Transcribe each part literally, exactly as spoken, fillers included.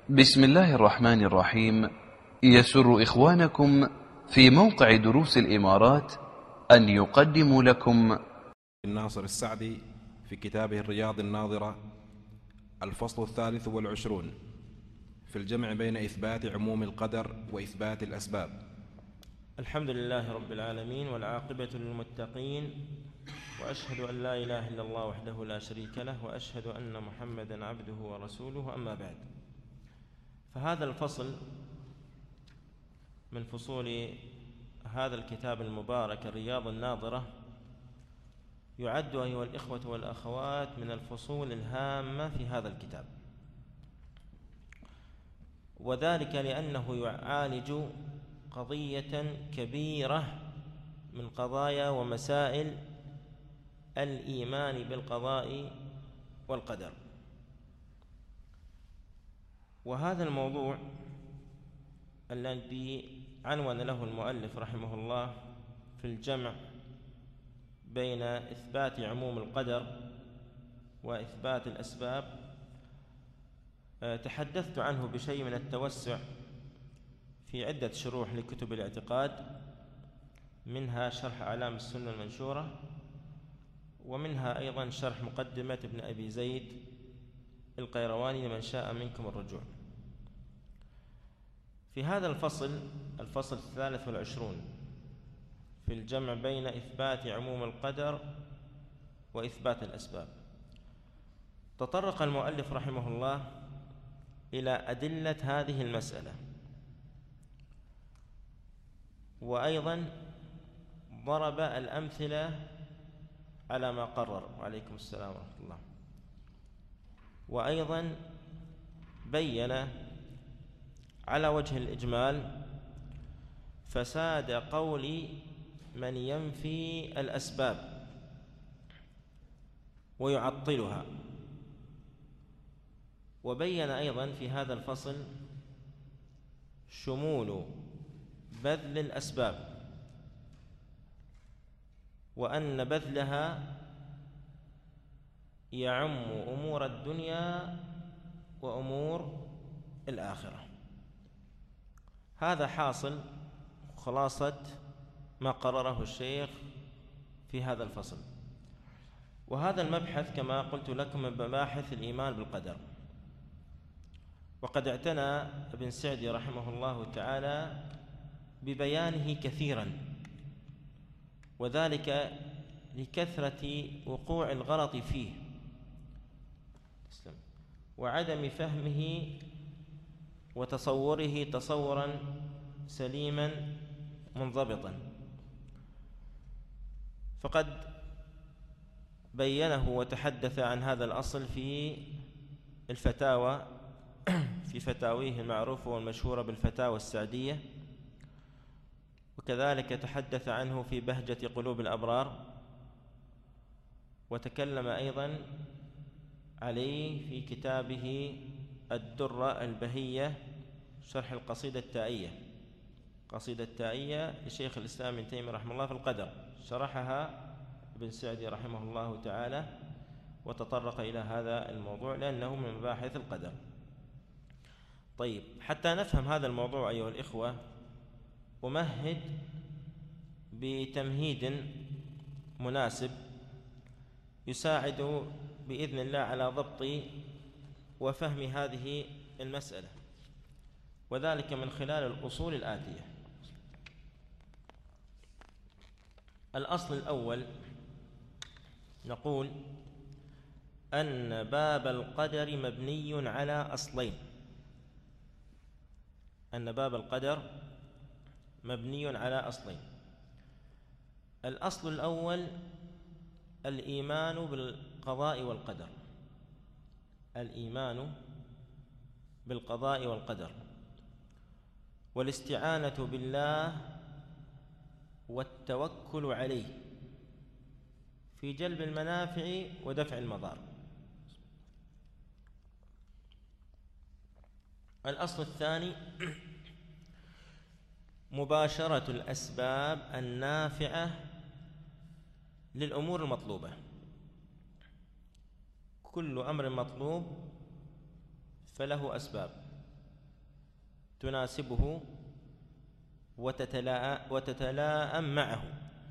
بسم الله الرحمن الرحيم. يسر إخوانكم في موقع دروس الإمارات أن يقدموا لكم الناصر السعدي في كتابه الرياض الناظرة الفصل الثالث والعشرون في الجمع بين إثبات عموم القدر وإثبات الأسباب. الحمد لله رب العالمين، والعاقبة للمتقين، وأشهد أن لا إله إلا الله وحده لا شريك له، وأشهد أن محمدًا عبده ورسوله، أما بعد. فهذا الفصل من فصول هذا الكتاب المبارك الرياض الناظرة يعد أيها الإخوة والأخوات من الفصول الهامة في هذا الكتاب، وذلك لأنه يعالج قضية كبيرة من قضايا ومسائل الإيمان بالقضاء والقدر. وهذا الموضوع الذي عنون له المؤلف رحمه الله في الجمع بين إثبات عموم القدر وإثبات الأسباب تحدثت عنه بشيء من التوسع في عدة شروح لكتب الاعتقاد، منها شرح أعلام السنة المنشورة، ومنها أيضا شرح مقدمة ابن أبي زيد القيرواني لمن شاء منكم الرجوع. في هذا الفصل الفصل الثالث والعشرون في الجمع بين إثبات عموم القدر وإثبات الأسباب تطرق المؤلف رحمه الله إلى أدلة هذه المسألة، وأيضا ضرب الأمثلة على ما قرر، وعليكم السلام ورحمة الله، وأيضا بين على وجه الإجمال فساد قول من ينفي الأسباب ويعطلها، وبين أيضا في هذا الفصل شمول بذل الأسباب، وأن بذلها يعم أمور الدنيا وأمور الآخرة. هذا حاصل خلاصة ما قرره الشيخ في هذا الفصل. وهذا المبحث كما قلت لكم من مباحث الإيمان بالقدر، وقد اعتنى ابن سعدي رحمه الله تعالى ببيانه كثيرا، وذلك لكثرة وقوع الغلط فيه وعدم فهمه وتصوره تصورا سليما منضبطا. فقد بينه وتحدث عن هذا الأصل في الفتاوى في فتاويه المعروفة والمشهورة بالفتاوى السعدية، وكذلك تحدث عنه في بهجة قلوب الأبرار، وتكلم أيضا عليه في كتابه الدرة البهية شرح القصيدة التائية قصيدة التائية لشيخ الإسلام ابن تيمية رحمه الله في القدر، شرحها ابن سعدي رحمه الله تعالى وتطرق إلى هذا الموضوع لأنه من مباحث القدر. طيب، حتى نفهم هذا الموضوع أيها الإخوة أمهد بتمهيد مناسب يساعد بإذن الله على ضبط وفهم هذه المسألة، وذلك من خلال الأصول الآتية. الأصل الأول نقول أن باب القدر مبني على أصلين أن باب القدر مبني على أصلين الأصل الأول الإيمان بالقضاء والقدر الإيمان بالقضاء والقدر والاستعانة بالله والتوكل عليه في جلب المنافع ودفع المضار. الأصل الثاني مباشرة الأسباب النافعة للأمور المطلوبة. كل أمر مطلوب فله أسباب، تناسبه وتتلائم معه.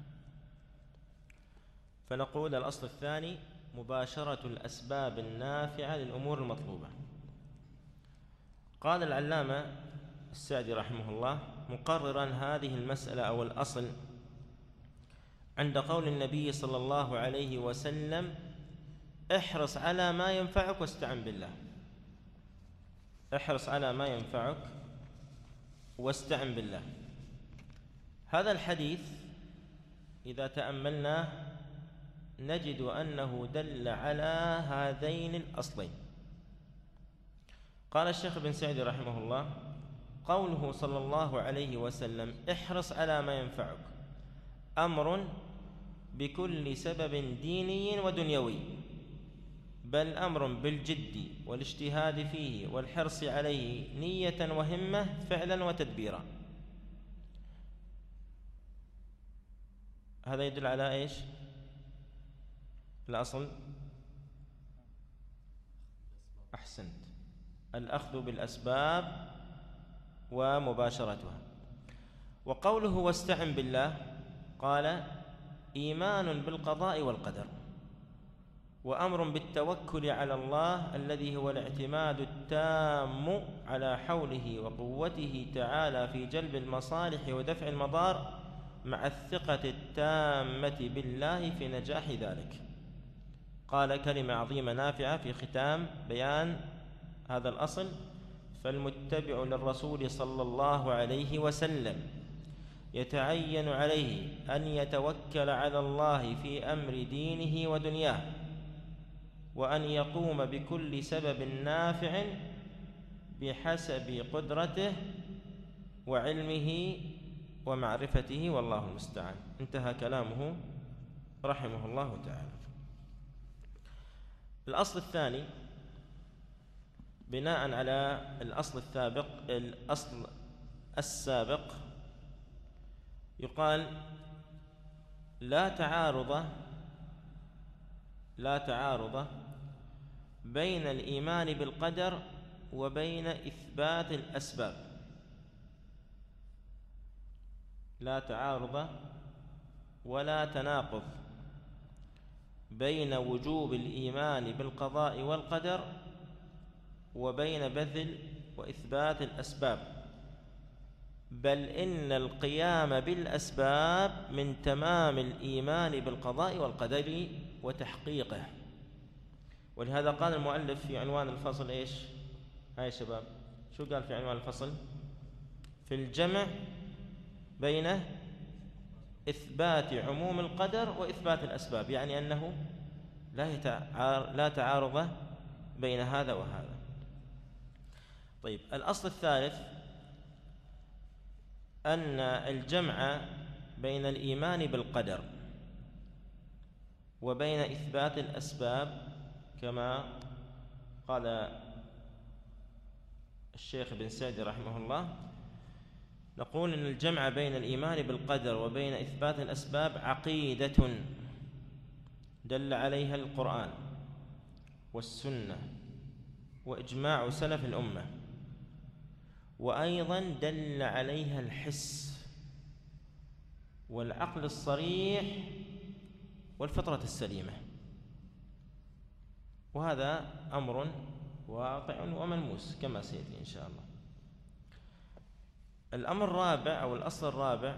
فنقول الأصل الثاني مباشرة الأسباب النافعة للأمور المطلوبة. قال العلامة السعدي رحمه الله مقررا هذه المسألة أو الأصل عند قول النبي صلى الله عليه وسلم: احرص على ما ينفعك واستعن بالله. احرص على ما ينفعك واستعن بالله. هذا الحديث إذا تأملناه نجد أنه دل على هذين الأصلين. قال الشيخ ابن سعدي رحمه الله: قوله صلى الله عليه وسلم احرص على ما ينفعك أمر بكل سبب ديني ودنيوي، بل أمر بالجد والاجتهاد فيه والحرص عليه نية وهمة فعلا وتدبيرا. هذا يدل على إيش؟ الأصل أحسنت، الأخذ بالأسباب ومباشرتها. وقوله واستعن بالله قال إيمان بالقضاء والقدر، وأمر بالتوكل على الله الذي هو الاعتماد التام على حوله وقوته تعالى في جلب المصالح ودفع المضار، مع الثقة التامة بالله في نجاح ذلك. قال كلمة عظيمة نافعة في ختام بيان هذا الأصل: فالمتبع للرسول صلى الله عليه وسلم يتعين عليه أن يتوكل على الله في أمر دينه ودنياه، وأن يقوم بكل سبب نافع بحسب قدرته وعلمه ومعرفته، والله المستعان. انتهى كلامه رحمه الله تعالى. الأصل الثاني بناء على الأصل السابق الأصل السابق يقال لا تعارض لا تعارض بين الإيمان بالقدر وبين إثبات الأسباب. لا تعارض ولا تناقض بين وجوب الإيمان بالقضاء والقدر وبين بذل وإثبات الأسباب، بل إن القيام بالأسباب من تمام الإيمان بالقضاء والقدر وتحقيقه. ولهذا قال المؤلف في عنوان الفصل إيش؟ هاي شباب شو قال في عنوان الفصل؟ في الجمع بين إثبات عموم القدر وإثبات الأسباب، يعني أنه لا تعارض بين هذا وهذا. طيب، الأصل الثالث أن الجمع بين الإيمان بالقدر وبين إثبات الأسباب كما قال الشيخ ابن سعدي رحمه الله، نقول أن الجمع بين الإيمان بالقدر وبين إثبات الأسباب عقيدة دل عليها القرآن والسنة وإجماع سلف الأمة، وأيضا دل عليها الحس والعقل الصريح والفطرة السليمة، وهذا أمر واقع وملموس كما سيأتي إن شاء الله. الأمر الرابع أو الأصل الرابع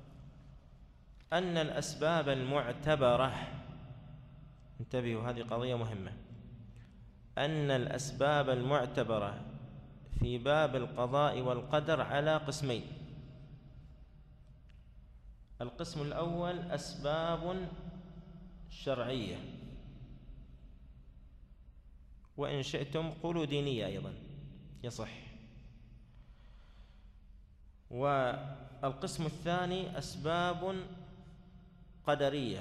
أن الأسباب المعتبرة، انتبهوا هذه قضية مهمة، أن الأسباب المعتبرة في باب القضاء والقدر على قسمين. القسم الأول أسباب شرعية، وإن شئتم قولوا دينية أيضا يصح. والقسم الثاني أسباب قدرية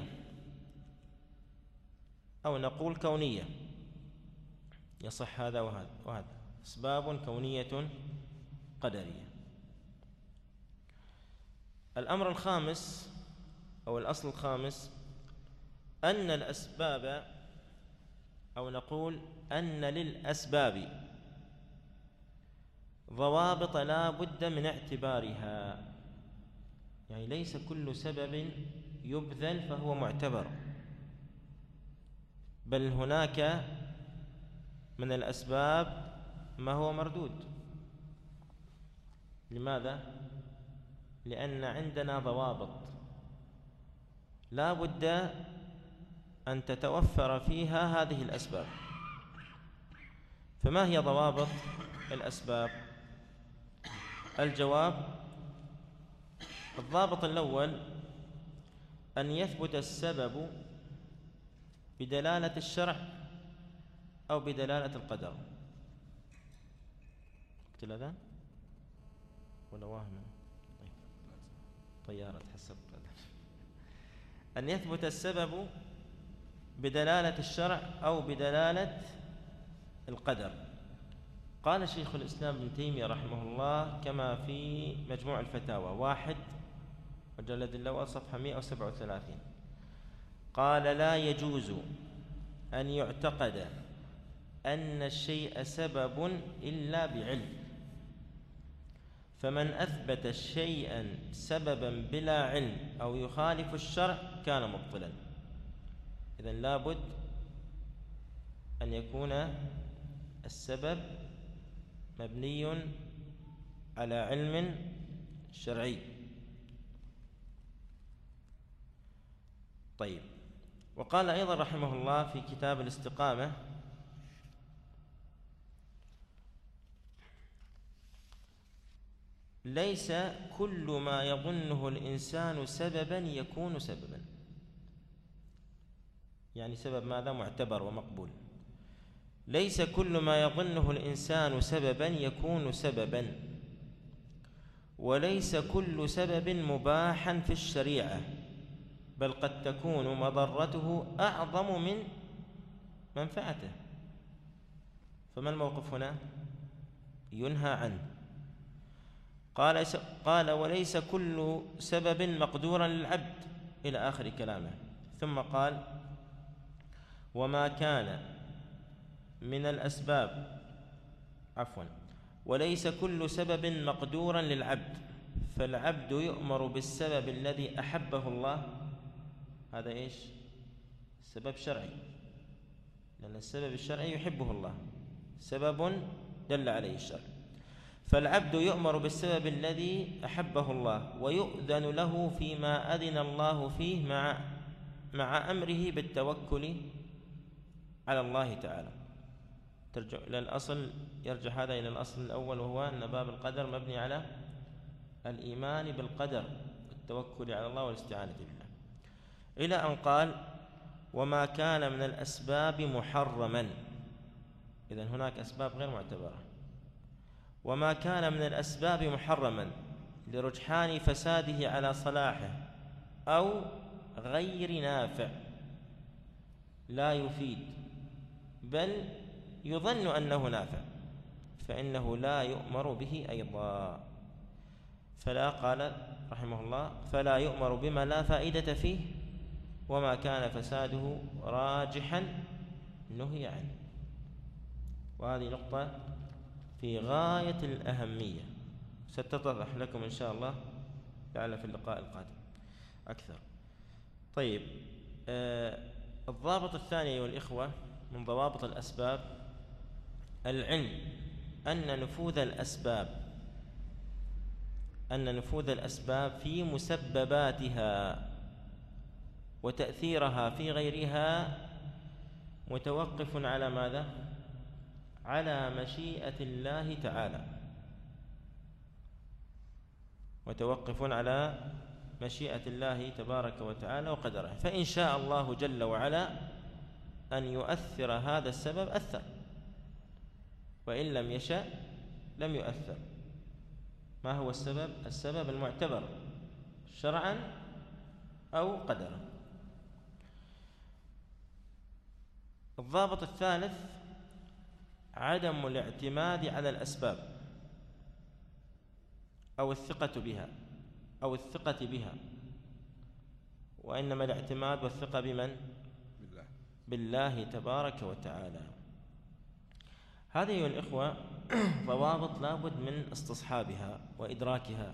أو نقول كونية، يصح هذا وهذا وهذا، أسباب كونية قدرية. الأمر الخامس أو الأصل الخامس أن الأسباب أو نقول أن للأسباب ضوابط لا بد من اعتبارها، يعني ليس كل سبب يبذل فهو معتبر، بل هناك من الأسباب ما هو مردود. لماذا؟ لأن عندنا ضوابط لا بد أن تتوفر فيها هذه الأسباب. فما هي ضوابط الأسباب؟ الجواب: الضابط الأول أن يثبت السبب بدلالة الشرع أو بدلالة القدر. وقت الأذان ولا واهم؟ طيب. طيارة حسب أن يثبت السبب بدلالة الشرع أو بدلالة القدر. قال شيخ الإسلام ابن تيمية رحمه الله كما في مجموع الفتاوى واحد مجلد الأول صفحة مئة وسبعة وثلاثين، قال: لا يجوز أن يعتقد أن الشيء سبب إلا بعلم، فمن أثبت شيئا سببا بلا علم أو يخالف الشرع كان مبطلا. إذن لابد أن يكون السبب مبني على علم شرعي. طيب. وقال أيضا رحمه الله في كتاب الاستقامة: ليس كل ما يظنه الإنسان سببا يكون سببا. يعني سبب ماذا؟ معتبر ومقبول. ليس كل ما يظنه الإنسان سببا يكون سببا، وليس كل سبب مباحا في الشريعة، بل قد تكون مضرته أعظم من منفعته. فما الموقف هنا؟ ينهى عنه. قال قال وليس كل سبب مقدورا للعبد إلى آخر كلامه. ثم قال: وما كان من الأسباب عفوا وليس كل سبب مقدورا للعبد، فالعبد يؤمر بالسبب الذي أحبه الله. هذا إيش؟ سبب شرعي، لأن السبب الشرعي يحبه الله، سبب دل عليه الشرع. فالعبد يؤمر بالسبب الذي أحبه الله، ويؤذن له فيما أذن الله فيه مع مع أمره بالتوكل على الله تعالى. ترجع إلى الأصل، يرجع هذا إلى الأصل الأول، وهو أن باب القدر مبني على الإيمان بالقدر والتوكل على الله والاستعانة بالله، إلى أن قال: وما كان من الأسباب محرما. إذن هناك أسباب غير معتبرة. وما كان من الأسباب محرما لرجحان فساده على صلاحه أو غير نافع لا يفيد، بل يظن أنه نافع، فإنه لا يؤمر به أيضا. فلا قال رحمه الله: فلا يؤمر بما لا فائدة فيه، وما كان فساده راجحا نهي عنه. وهذه نقطة في غاية الأهمية، ستتضح لكم إن شاء الله لعل في اللقاء القادم أكثر. طيب، آه الضابط الثاني أيها الإخوة من ضوابط الأسباب العلم أن نفوذ الأسباب أن نفوذ الأسباب في مسبباتها وتأثيرها في غيرها متوقف على ماذا؟ على مشيئة الله تعالى، متوقف على مشيئة الله تبارك وتعالى وقدره. فإن شاء الله جل وعلا أن يؤثر هذا السبب أثر، وإن لم يشاء لم يؤثر. ما هو السبب؟ السبب المعتبر شرعا أو قدرا. الضابط الثالث عدم الاعتماد على الأسباب أو الثقة بها أو الثقة بها، وإنما الاعتماد والثقة بمن؟ بالله, بالله تبارك وتعالى. هذه أيها الإخوة ضوابط لا بد من استصحابها وإدراكها،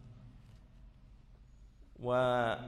ومن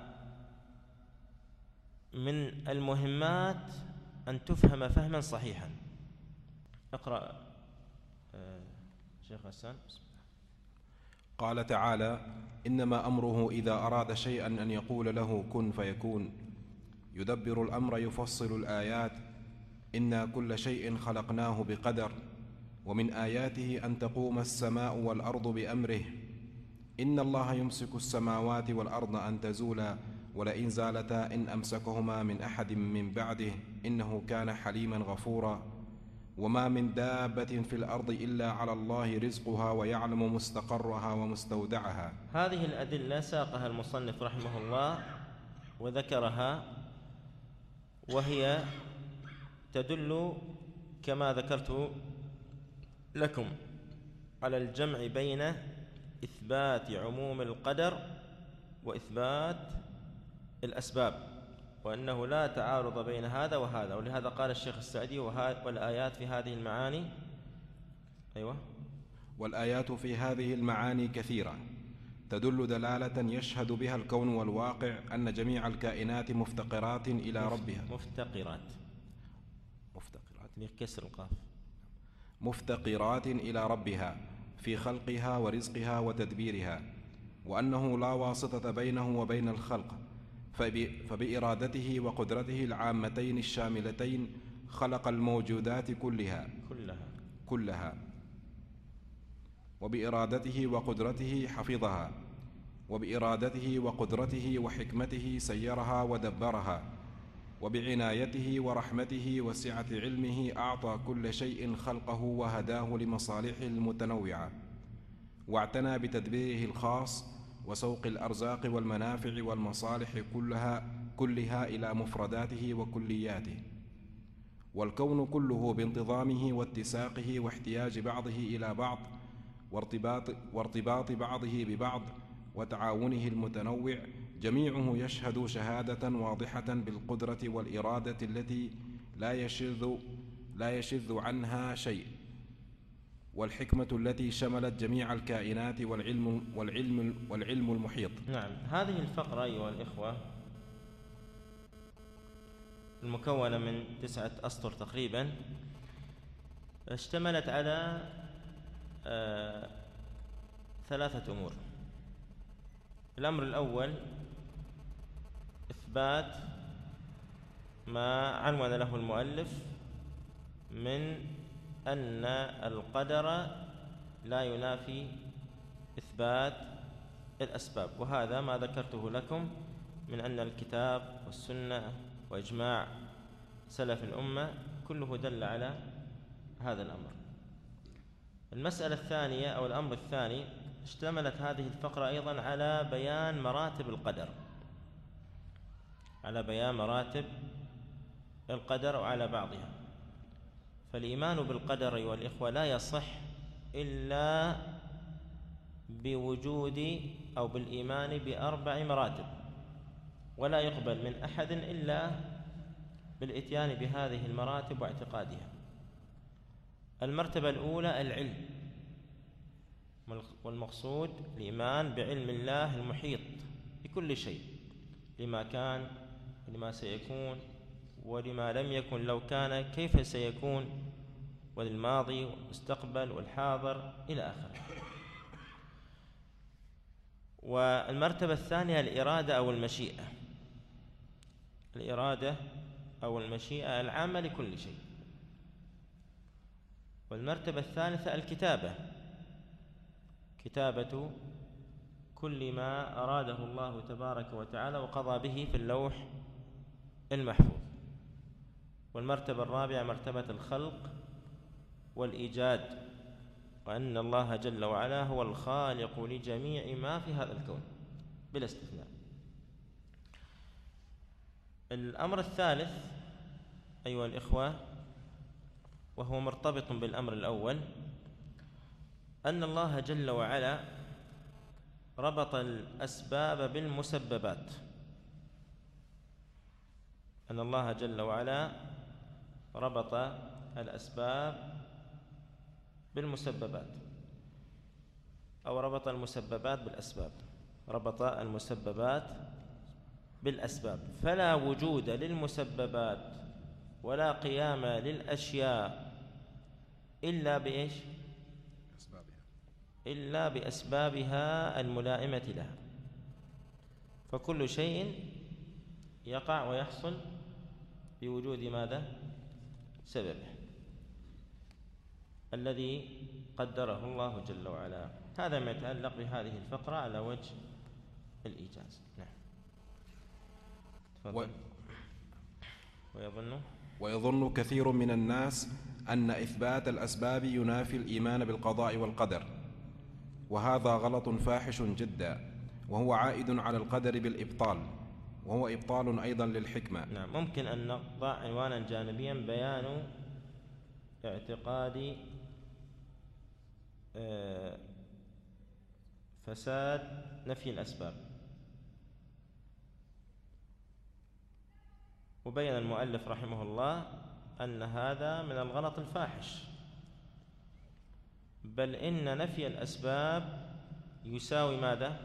المهمات أن تفهم فهما صحيحا. اقرأ آه شيخ حسان. قال تعالى: إنما أمره إذا أراد شيئا أن يقول له كن فيكون. يدبر الأمر يفصل الآيات. إنا كل شيء خلقناه بقدر. ومن آياته أن تقوم السماء والأرض بأمره. إن الله يمسك السماوات والأرض أن تزولا ولئن زالتا إن أمسكهما من أحد من بعده إنه كان حليما غفورا. وما من دابة في الأرض إلا على الله رزقها ويعلم مستقرها ومستودعها. هذه الأدلة ساقها المصنف رحمه الله وذكرها، وهي تدل كما ذكرت لكم على الجمع بين إثبات عموم القدر وإثبات الأسباب، وأنه لا تعارض بين هذا وهذا. ولهذا قال الشيخ السعدي: والآيات في هذه المعاني أيوة والآيات في هذه المعاني كثيرة تدل دلالة يشهد بها الكون والواقع أن جميع الكائنات مفتقرات إلى ربها. مفتقرات مفتقرات بكسر القاف. مفتقرات إلى ربها في خلقها ورزقها وتدبيرها، وأنه لا واسطة بينه وبين الخلق، فبإرادته وقدرته العامتين الشاملتين خلق الموجودات كلها كلها كلها وبإرادته وقدرته حفظها، وبإرادته وقدرته وحكمته سيرها ودبرها، وبعنايته ورحمته وسعة علمه أعطى كل شيء خلقه وهداه لمصالحه المتنوعة، واعتنى بتدبيره الخاص وسوق الأرزاق والمنافع والمصالح كلها كلها إلى مفرداته وكلياته. والكون كله بانتظامه واتساقه واحتياج بعضه إلى بعض وارتباط, وارتباط بعضه ببعض وتعاونه المتنوع جميعه يشهد شهادة واضحة بالقدرة والإرادة التي لا يشذ لا يشذ عنها شيء، والحكمة التي شملت جميع الكائنات والعلم والعلم والعلم المحيط. نعم، هذه الفقرة أيها الإخوة المكونة من تسعة أسطر تقريبا اشتملت على آه ثلاثة أمور. الأمر الأول إثبات ما عنون له المؤلف من أن القدر لا ينافي إثبات الأسباب، وهذا ما ذكرته لكم من أن الكتاب والسنة وإجماع سلف الأمة كله دل على هذا الأمر. المسألة الثانية أو الأمر الثاني اشتملت هذه الفقرة أيضا على بيان مراتب القدر، على بيان مراتب القدر وعلى بعضها. فالإيمان بالقدر أيها الإخوة لا يصح إلا بوجود أو بالإيمان بأربع مراتب، ولا يقبل من أحد إلا بالإتيان بهذه المراتب واعتقادها. المرتبة الأولى العلم، والمقصود الإيمان بعلم الله المحيط بكل شيء، لما كان ولما سيكون ولما لم يكن لو كان كيف سيكون، وللماضي والمستقبل والحاضر إلى آخره. والمرتبة الثانية الإرادة أو المشيئة، الإرادة أو المشيئة العامة لكل شيء. والمرتبة الثالثة الكتابة، كتابة كل ما أراده الله تبارك وتعالى وقضى به في اللوح المحفوظ. والمرتبة الرابعة مرتبة الخلق والإيجاد، وأن الله جل وعلا هو الخالق لجميع ما في هذا الكون بلا استثناء. الأمر الثالث أيها الإخوة وهو مرتبط بالأمر الأول، أن الله جل وعلا ربط الأسباب بالمسببات، أن الله جل وعلا ربط الأسباب بالمسببات، أو ربط المسببات بالأسباب، ربط المسببات بالأسباب، فلا وجود للمسببات ولا قيام للأشياء إلا بإيش؟ أسبابها. إلا بأسبابها الملائمة لها. فكل شيء يقع ويحصل بوجود ماذا؟ سببه الذي قدره الله جل وعلا. هذا ما يتعلق بهذه الفقرة على وجه الإيجاز. نعم. تفضل. ويظن ويظن كثير من الناس أن إثبات الأسباب ينافي الإيمان بالقضاء والقدر، وهذا غلط فاحش جدا، وهو عائد على القدر بالإبطال، وهو إبطال أيضا للحكمة. نعم. ممكن أن نضع عنوانا جانبيا: بيان اعتقاد فساد نفي الأسباب. وبين المؤلف رحمه الله أن هذا من الغلط الفاحش، بل إن نفي الأسباب يساوي ماذا؟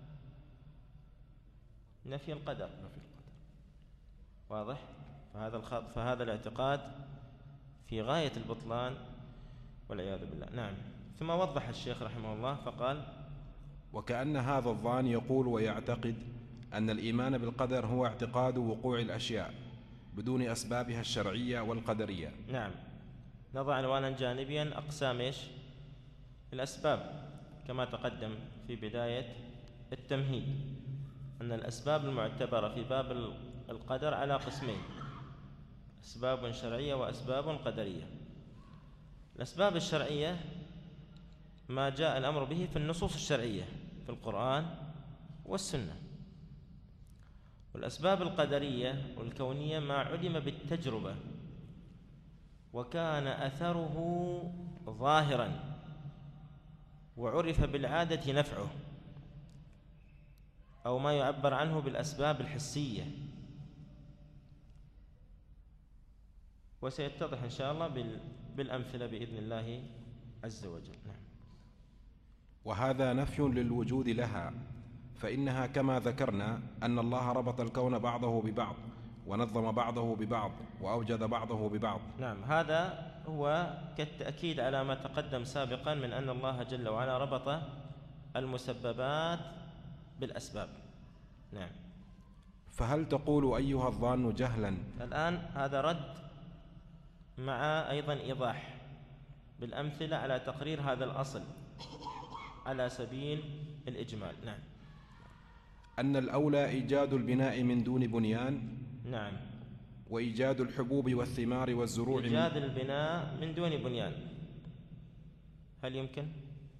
نفي القدر. نفي القدر. واضح؟ فهذا الخط فهذا الاعتقاد في غاية البطلان والعياذ بالله. نعم. ثم وضح الشيخ رحمه الله فقال: وكأن هذا الظان يقول ويعتقد أن الإيمان بالقدر هو اعتقاد وقوع الأشياء بدون أسبابها الشرعية والقدرية. نعم. نضع عنوانا جانبيا: أقسام إيش؟ الأسباب، كما تقدم في بداية التمهيد أن الأسباب المعتبرة في باب القدر على قسمين: أسباب شرعية وأسباب قدرية. الأسباب الشرعية ما جاء الأمر به في النصوص الشرعية في القرآن والسنة، والأسباب القدرية والكونية ما علم بالتجربة وكان أثره ظاهرا وعرف بالعادة نفعه، أو ما يعبر عنه بالأسباب الحسية، وسيتضح إن شاء الله بالأمثلة بإذن الله عز وجل. نعم. وهذا نفي للوجود لها، فإنها كما ذكرنا أن الله ربط الكون بعضه ببعض ونظم بعضه ببعض وأوجد بعضه ببعض. نعم. هذا هو كالتأكيد على ما تقدم سابقا من أن الله جل وعلا ربط المسببات بالأسباب. نعم. فهل تقول أيها الظان جهلا؟ الآن هذا رد مع أيضا إيضاح بالأمثلة على تقرير هذا الأصل على سبيل الإجمال. نعم. أن الأولى إيجاد البناء من دون بنيان. نعم. وإيجاد الحبوب والثمار والزروع. إيجاد البناء من دون بنيان هل يمكن؟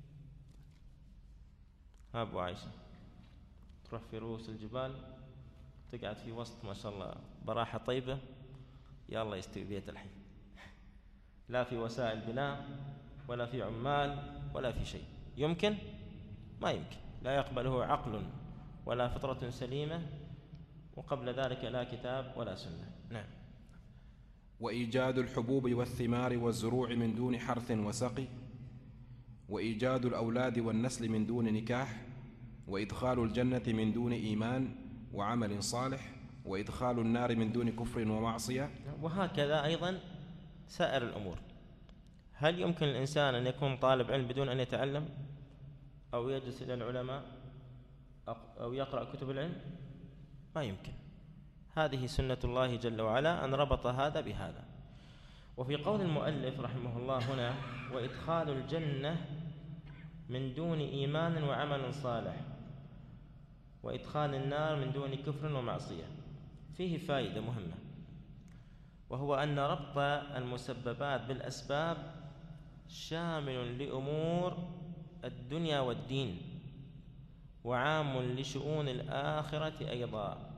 ها أبو عائشة، تروح في رؤوس الجبال تقعد في وسط ما شاء الله براحة طيبة، يا الله يستوي بيت الحين، لا في وسائل بناء ولا في عمال ولا في شيء. يمكن؟ ما يمكن، لا يقبله عقل ولا فطرة سليمة، وقبل ذلك لا كتاب ولا سنة. نعم. وإيجاد الحبوب والثمار والزروع من دون حرث وسقي، وإيجاد الأولاد والنسل من دون نكاح، وإدخال الجنة من دون إيمان وعمل صالح، وإدخال النار من دون كفر ومعصية. وهكذا أيضا سائر الأمور. هل يمكن الإنسان أن يكون طالب علم بدون أن يتعلم أو يجلس إلى العلماء أو يقرأ كتب العلم؟ ما يمكن. هذه سنة الله جل وعلا أن ربط هذا بهذا. وفي قول المؤلف رحمه الله هنا: وإدخال الجنة من دون إيمان وعمل صالح، وإدخال النار من دون كفر ومعصية، فيه فائدة مهمة، وهو أن ربط المسببات بالأسباب شامل لأمور الدنيا والدين وعام لشؤون الآخرة أيضا.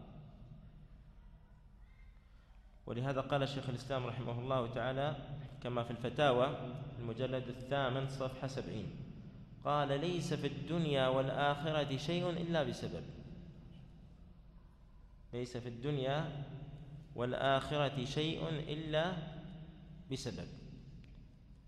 ولهذا قال الشيخ الإسلام رحمه الله تعالى كما في الفتاوى المجلد الثامن صفحة سبعين، قال: ليس في الدنيا والآخرة شيء إلا بسبب. ليس في الدنيا والآخرة شيء إلا بسبب.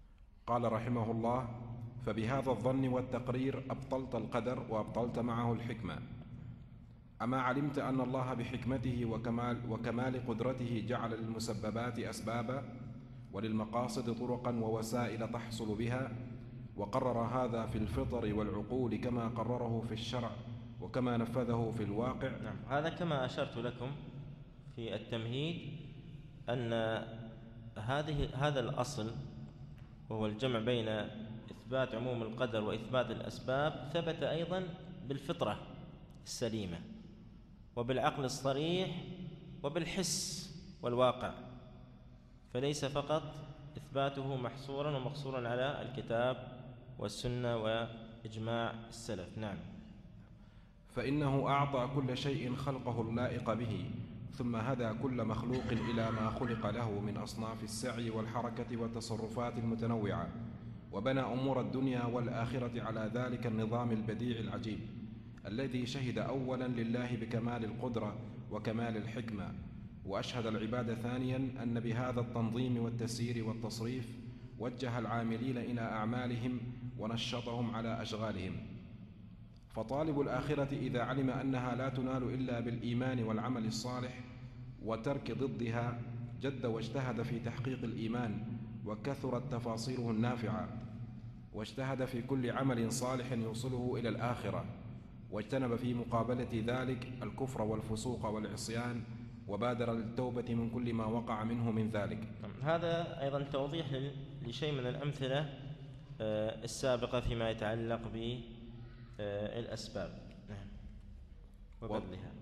قال رحمه الله: فبهذا الظن والتقرير أبطلت القدر وأبطلت معه الحكمة. أما علمت أن الله بحكمته وكمال, وكمال قدرته جعل للمسببات أسبابا وللمقاصد طرقا ووسائل تحصل بها، وقرر هذا في الفطر والعقول كما قرره في الشرع وكما نفذه في الواقع. نعم، هذا كما أشرت لكم في التمهيد أن هذه هذا الأصل وهو الجمع بين إثبات عموم القدر وإثبات الأسباب ثبت أيضا بالفطرة السليمة وبالعقل الصريح وبالحس والواقع، فليس فقط إثباته محصورا ومقصورا على الكتاب والسنة وإجماع السلف. نعم. فإنه أعطى كل شيء خلقه اللائق به، ثم هدى كل مخلوق إلى ما خلق له من أصناف السعي والحركة والتصرفات المتنوعة، وبنى أمور الدنيا والآخرة على ذلك النظام البديع العجيب الذي شهد أولا لله بكمال القدرة وكمال الحكمة، وأشهد العباد ثانيا أن بهذا التنظيم والتسيير والتصريف وجه العاملين إلى أعمالهم ونشطهم على أشغالهم. فطالب الآخرة إذا علم أنها لا تنال إلا بالإيمان والعمل الصالح وترك ضدها جد واجتهد في تحقيق الإيمان وكثرت تفاصيله النافعة، واجتهد في كل عمل صالح يوصله إلى الآخرة، واجتنب في مقابلة ذلك الكفر والفسوق والعصيان، وبادر للتوبة من كل ما وقع منه من ذلك. هذا أيضا توضيح لشيء من الأمثلة السابقة فيما يتعلق بالأسباب وبذلها.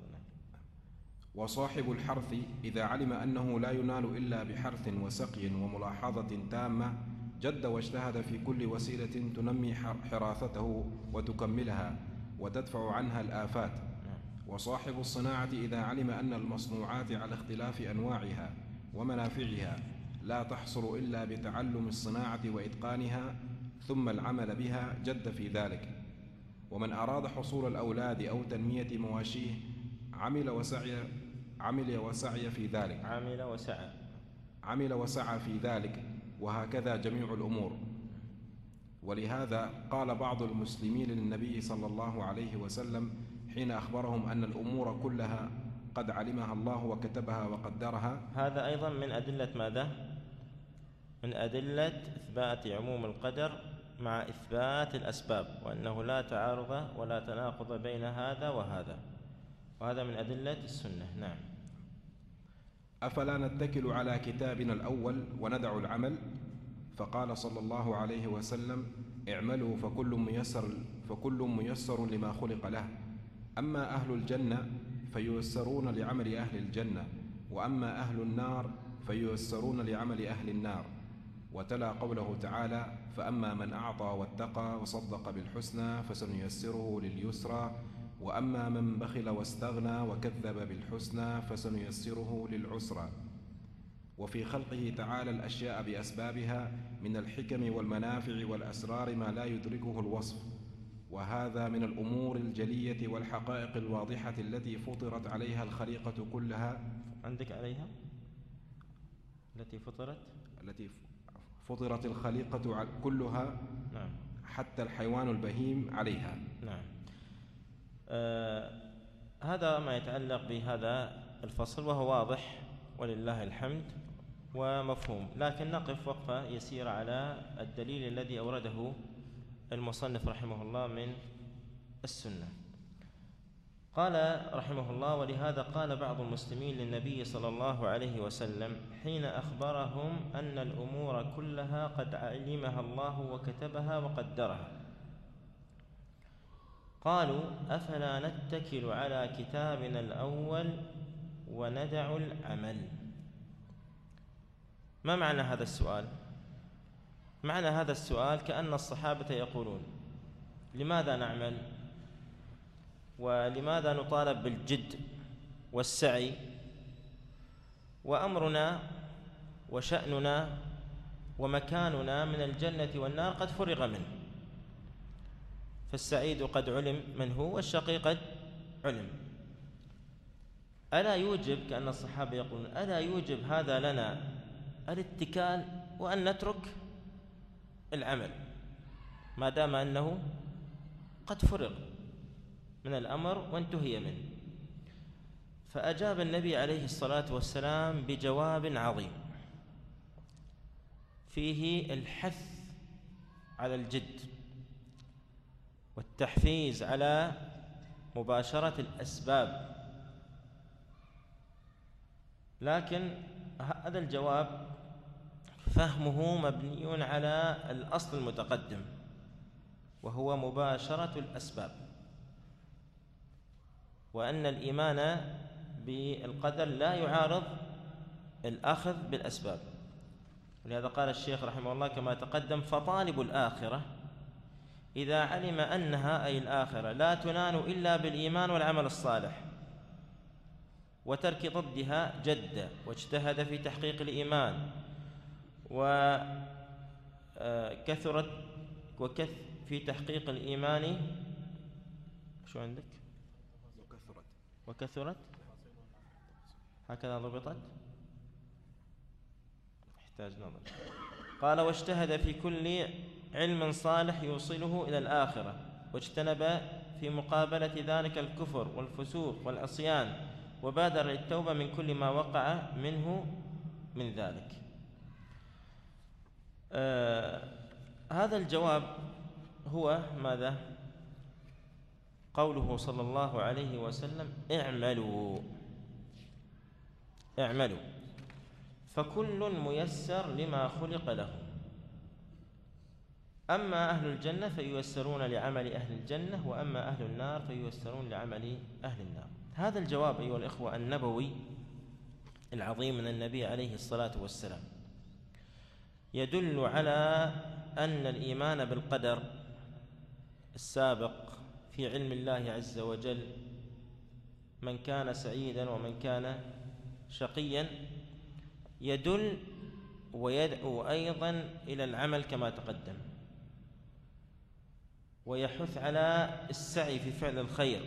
وصاحب الحرث إذا علم أنه لا ينال إلا بحرث وسقي وملاحظة تامة جد واجتهد في كل وسيلة تنمي حراثته وتكملها وتدفع عنها الآفات. وصاحب الصناعة إذا علم أن المصنوعات على اختلاف أنواعها ومنافعها لا تحصل إلا بتعلم الصناعة وإتقانها ثم العمل بها جد في ذلك. ومن أراد حصول الأولاد أو تنمية مواشيه عمل وسعي عمل وسعي في ذلك عمل وسعى عمل وسعى في ذلك، وهكذا جميع الأمور. ولهذا قال بعض المسلمين للنبي صلى الله عليه وسلم حين أخبرهم أن الأمور كلها قد علمها الله وكتبها وقدرها: هذا أيضا من أدلة ماذا؟ من أدلة إثبات عموم القدر مع إثبات الأسباب، وأنه لا تعارض ولا تناقض بين هذا وهذا، وهذا من أدلة السنة. نعم. أفلا نتكل على كتابنا الأول وندع العمل؟ فقال صلى الله عليه وسلم: اعملوا فكل ميسر, فكل ميسر لما خلق له، أما أهل الجنة فييسرون لعمل أهل الجنة، وأما أهل النار فييسرون لعمل أهل النار. وتلا قوله تعالى: فأما من أعطى واتقى وصدق بالحسنى فسنيسره لليسرى، وأما من بخل واستغنى وكذب بالحسنى فسنيسره للعسرى. وفي خلقه تعالى الأشياء بأسبابها من الحكم والمنافع والأسرار ما لا يدركه الوصف، وهذا من الأمور الجلية والحقائق الواضحة التي فطرت عليها الخليقة كلها. عندك عليها التي فطرت التي فطرت الخليقة كلها. نعم. حتى الحيوان البهيم عليها. نعم. آه هذا ما يتعلق بهذا الفصل، وهو واضح ولله الحمد ومفهوم، لكن نقف وقفة يسيرة على الدليل الذي أورده المصنف رحمه الله من السنة. قال رحمه الله: ولهذا قال بعض المسلمين للنبي صلى الله عليه وسلم حين أخبرهم أن الأمور كلها قد علمها الله وكتبها وقدرها، قالوا: أفلا نتكل على كتابنا الأول وندع العمل؟ ما معنى هذا السؤال؟ معنى هذا السؤال كأن الصحابة يقولون: لماذا نعمل؟ ولماذا نطالب بالجد والسعي وأمرنا وشأننا ومكاننا من الجنة والنار قد فرغ منه، فالسعيد قد علم من هو والشقي قد علم. ألا يوجب، كأن الصحابة يقولون: ألا يوجب هذا لنا الاتكال وأن نترك العمل ما دام أنه قد فرغ من الأمر وانتهي منه. فأجاب النبي عليه الصلاة والسلام بجواب عظيم فيه الحث على الجد والتحفيز على مباشرة الأسباب، لكن هذا الجواب فهمه مبني على الأصل المتقدم وهو مباشرة الأسباب، وأن الإيمان بالقدر لا يعارض الأخذ بالأسباب. ولهذا قال الشيخ رحمه الله كما تقدم: فطالب الآخرة إذا علم أنها أي الآخرة لا تنال إلا بالإيمان والعمل الصالح وترك ضدها جد واجتهد في تحقيق الإيمان وكثرت وكث في تحقيق الإيمان شو عندك؟ وكثرت وكثرت هكذا ضبطت، يحتاج نظر. قال: واجتهد في كل علم صالح يوصله إلى الآخرة واجتنب في مقابلة ذلك الكفر والفسوق والعصيان وبادر للتوبة من كل ما وقع منه من ذلك. آه هذا الجواب هو ماذا؟ قوله صلى الله عليه وسلم: اعملوا اعملوا فكل ميسر لما خلق له، أما أهل الجنة فييسرون لعمل أهل الجنة، وأما أهل النار فييسرون لعمل أهل النار. هذا الجواب أيها الإخوة النبوي العظيم من النبي عليه الصلاة والسلام يدل على أن الإيمان بالقدر السابق في علم الله عز وجل، من كان سعيدا ومن كان شقيا، يدل ويدعو أيضا إلى العمل كما تقدم، ويحث على السعي في فعل الخير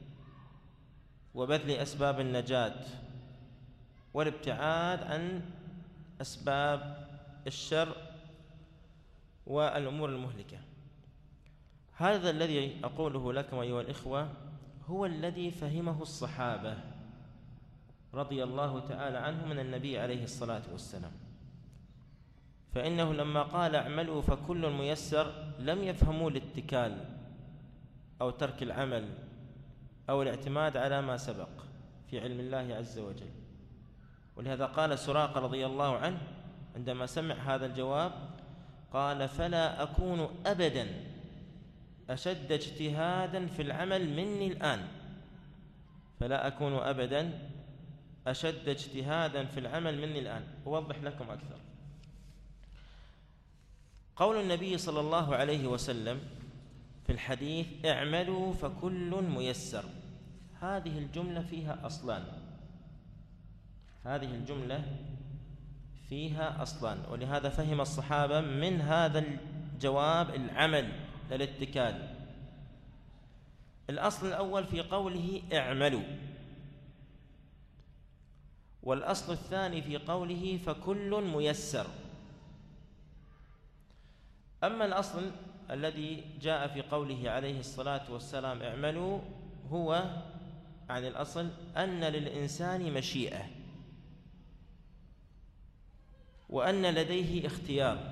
وبذل أسباب النجاة والابتعاد عن أسباب الشر والأمور المهلكة. هذا الذي أقوله لكم أيها الإخوة هو الذي فهمه الصحابة رضي الله تعالى عنهم من النبي عليه الصلاة والسلام، فإنه لما قال: اعملوا فكل ميسر، لم يفهموا الاتكال أو ترك العمل أو الاعتماد على ما سبق في علم الله عز وجل. ولهذا قال سراقة رضي الله عنه عندما سمع هذا الجواب قال: فلا أكون أبدا أشد اجتهادا في العمل مني الآن، فلا أكون أبدا أشد اجتهادا في العمل مني الآن. أوضح لكم أكثر. قول النبي صلى الله عليه وسلم في الحديث: اعملوا فكل ميسر، هذه الجملة فيها أصلان، هذه الجملة فيها أصلان، ولهذا فهم الصحابة من هذا الجواب العمل للاتكال. الأصل الأول في قوله اعملوا، والأصل الثاني في قوله فكل ميسر. أما الأصل الذي جاء في قوله عليه الصلاة والسلام اعملوا هو عن الأصل أن للإنسان مشيئة، وأن لديه اختيار.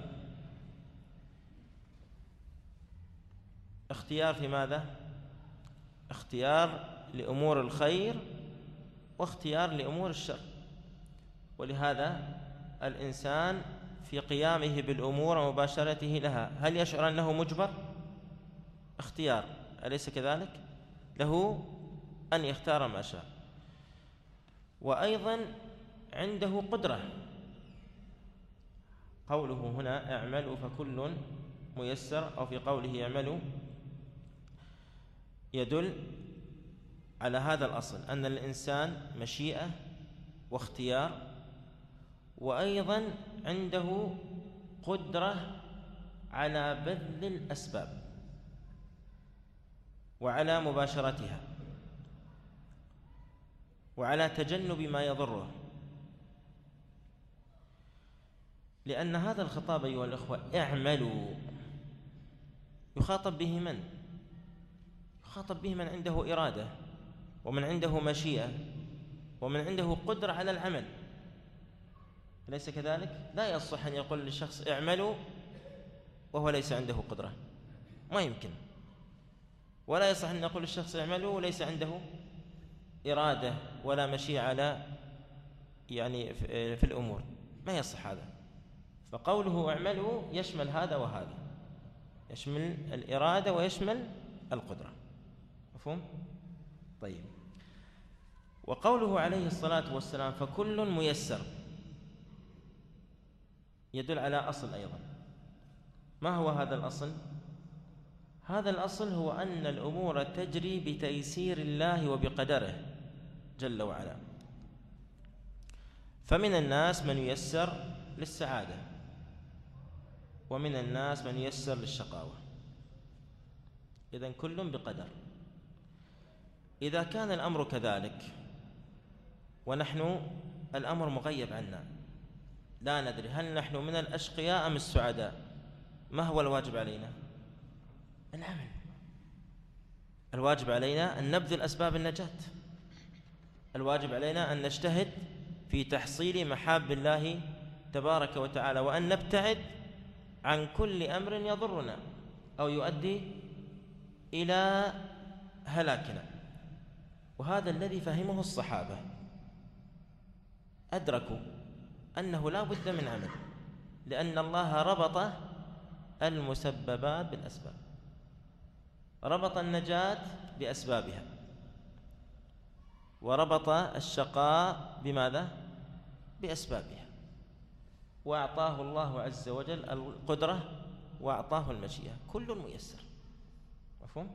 اختيار في ماذا؟ اختيار لأمور الخير واختيار لأمور الشر. ولهذا الإنسان في قيامه بالأمور ومباشرته لها هل يشعر أنه مجبر؟ اختيار، أليس كذلك؟ له أن يختار ما شاء، وأيضا عنده قدرة. قوله هنا اعملوا فكل ميسر، أو في قوله اعملوا، يدل على هذا الأصل أن الإنسان مشيئة واختيار، وأيضا عنده قدرة على بذل الأسباب وعلى مباشرتها وعلى تجنب ما يضره. لأن هذا الخطاب أيها الأخوة اعملوا يخاطب به من؟ يخاطب به من عنده إرادة ومن عنده مشيئة ومن عنده قدرة على العمل، أليس كذلك؟ لا يصح أن يقول للشخص اعملوا وهو ليس عنده قدرة، ما يمكن. ولا يصح أن نقول للشخص اعملوا وليس عنده إرادة ولا مشيئة على يعني في الأمور، ما يصح هذا. فقوله اعملوا يشمل هذا وهذا، يشمل الإرادة ويشمل القدرة، مفهوم؟ طيب. وقوله عليه الصلاة والسلام فكل ميسر يدل على أصل أيضا. ما هو هذا الأصل؟ هذا الأصل هو أن الأمور تجري بتيسير الله وبقدره جل وعلا. فمن الناس من ييسر للسعادة ومن الناس من ييسر للشقاوة، إذن كل بقدر. إذا كان الأمر كذلك ونحن الأمر مغيب عنا لا ندري هل نحن من الأشقياء أم السعداء، ما هو الواجب علينا؟ العمل. الواجب علينا أن نبذل أسباب النجاة، الواجب علينا أن نجتهد في تحصيل محاب الله تبارك وتعالى، وأن نبتعد عن كل أمر يضرنا أو يؤدي إلى هلاكنا. وهذا الذي فهمه الصحابة، أدركوا أنه لا بد من عمل، لأن الله ربط المسببات بالأسباب، ربط النجاة بأسبابها، وربط الشقاء بماذا؟ بأسبابها، وأعطاه الله عز وجل القدرة وأعطاه المشيئة، كل ميسر، مفهوم؟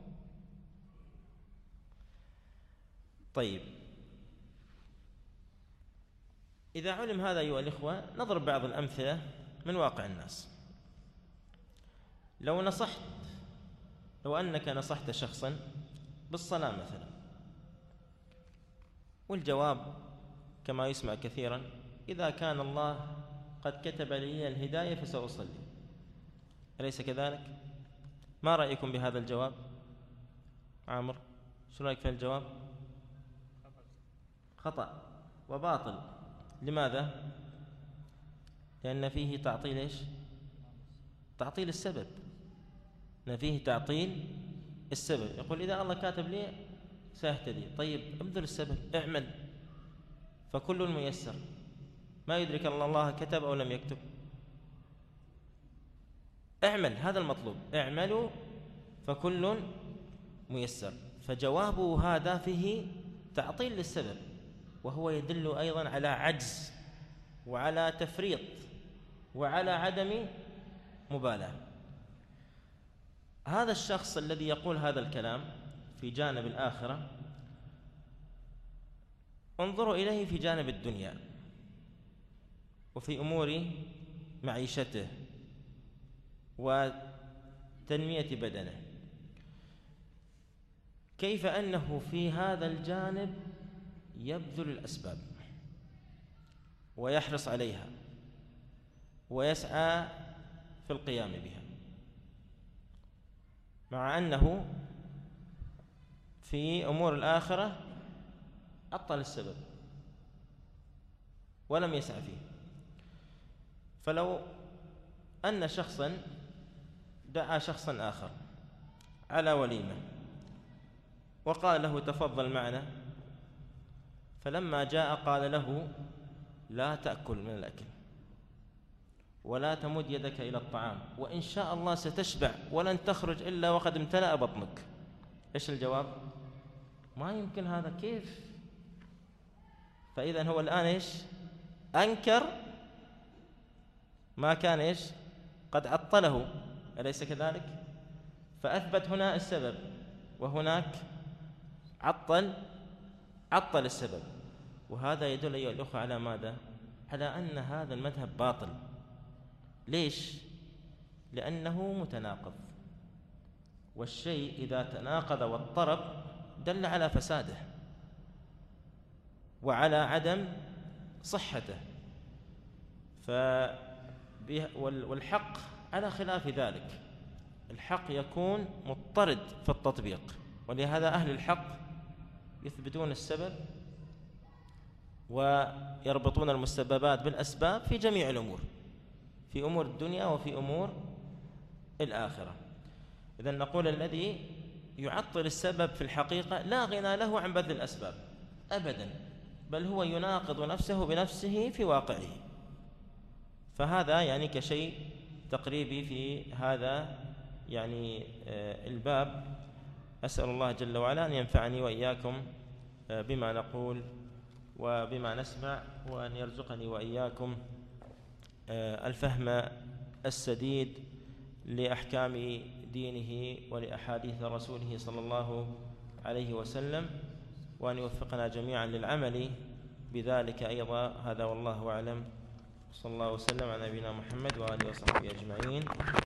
طيب، إذا علم هذا أيها الإخوة نضرب بعض الأمثلة من واقع الناس. لو نصحت لو أنك نصحت شخصا بالصلاة مثلا، والجواب كما يسمع كثيرا إذا كان الله قد كتب لي الهداية فسأصلي، أليس كذلك؟ ما رأيكم بهذا الجواب؟ عامر، شو رأيك في الجواب؟ خطأ وباطل. لماذا؟ لأن فيه تعطيل إيش؟ تعطيل السبب، لأن فيه تعطيل السبب. يقول إذا الله كاتب لي سأهتدي، طيب ابذل السبب، اعمل، فكل ميسر. ما يدرك أن الله كتب أو لم يكتب؟ اعمل، هذا المطلوب، اعملوا فكل ميسر. فجوابه هذا فيه تعطيل للسبب، وهو يدل أيضا على عجز وعلى تفريط وعلى عدم مبالاة. هذا الشخص الذي يقول هذا الكلام في جانب الآخرة، انظروا إليه في جانب الدنيا وفي أمور معيشته وتنمية بدنه، كيف أنه في هذا الجانب يبذل الأسباب ويحرص عليها ويسعى في القيام بها، مع أنه في أمور الآخرة عطل السبب ولم يسعى فيه. فلو أن شخصا دعا شخصا آخر على وليمة وقال له تفضل معنا، فلما جاء قال له لا تأكل من الأكل ولا تمد يدك إلى الطعام، وإن شاء الله ستشبع ولن تخرج إلا وقد امتلأ بطنك. إيش الجواب؟ ما يمكن هذا، كيف؟ فإذا هو الآن إيش؟ أنكر ما كان إيش؟ قد عطله، أليس كذلك؟ فأثبت هنا السبب وهناك عطل عطل السبب. وهذا يدل أيها الأخوة على ماذا؟ على أن هذا المذهب باطل. ليش؟ لأنه متناقض، والشيء إذا تناقض واضطرب دل على فساده وعلى عدم صحته. والحق على خلاف ذلك، الحق يكون مضطرد في التطبيق، ولهذا أهل الحق يثبتون السبب ويربطون المسببات بالأسباب في جميع الأمور، في أمور الدنيا وفي أمور الآخرة. إذن نقول الذي يعطل السبب في الحقيقة لا غنى له عن بذل الأسباب أبدا، بل هو يناقض نفسه بنفسه في واقعه. فهذا يعني كشيء تقريبي في هذا يعني الباب. أسأل الله جل وعلا أن ينفعني وإياكم بما نقول وبما نسمع، وأن يرزقني وإياكم الفهم السديد لأحكام دينه ولأحاديث رسوله صلى الله عليه وسلم، وأن يوفقنا جميعا للعمل بذلك أيضا. هذا والله أعلم، صلى الله وسلم على نبينا محمد وآله وصحبه أجمعين.